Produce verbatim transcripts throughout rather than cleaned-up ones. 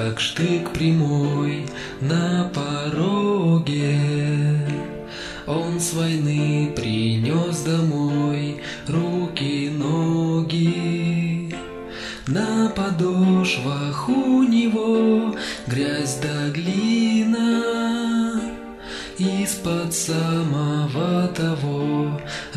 как штык прямой на пороге. Он с войны принес домой руки, ноги. На подошвах у него грязь да глина. Из-под самого того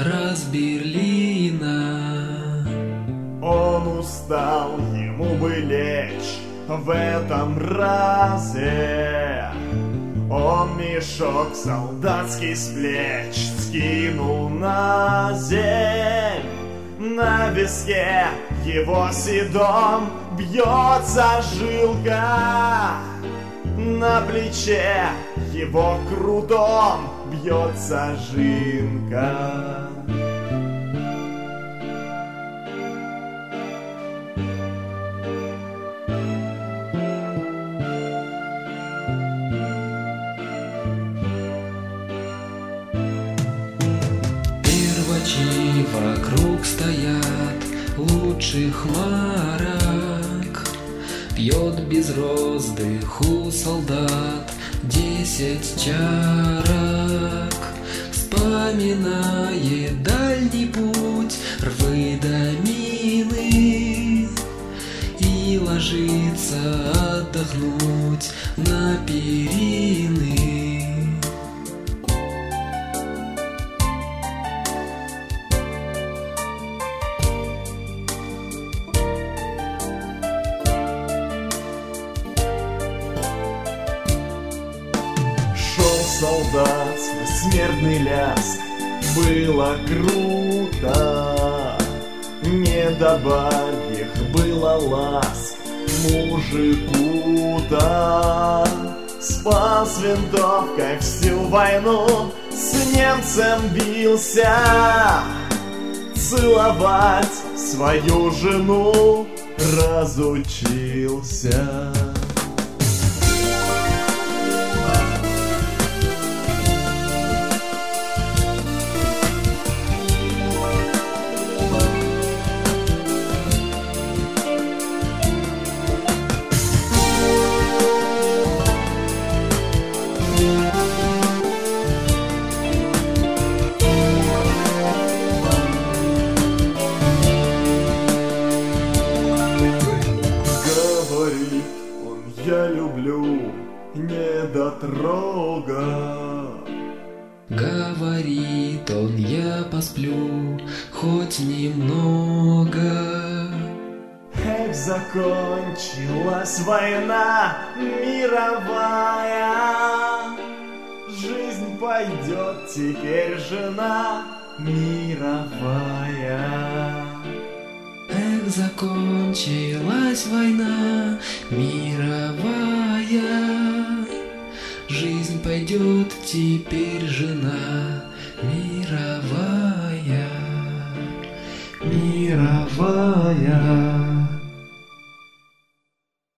Разберлина. Он устал, ему бы лечь в этом разе. Он мешок солдатский с плеч скинул на земь. На виске его седом бьется жилка. На плече его крутом бьется жинка. Первачи вокруг стоят лучших марок. Пьет без роздыху солдат десять чарок. Вспоминает дальний путь, рвы да мины, и ложится отдохнуть на перины. Солдат, свой смертный ляск, было круто. Не до барьих было ласк мужику-то. Спас винтовкой всю войну, с немцем бился. Целовать свою жену разучился. Я люблю недотрога. Говорит он, я посплю хоть немного. Эх, закончилась война мировая. Жизнь пойдет теперь, жена мировая. Эх, закончилась война мировая. Жизнь пойдет теперь, жена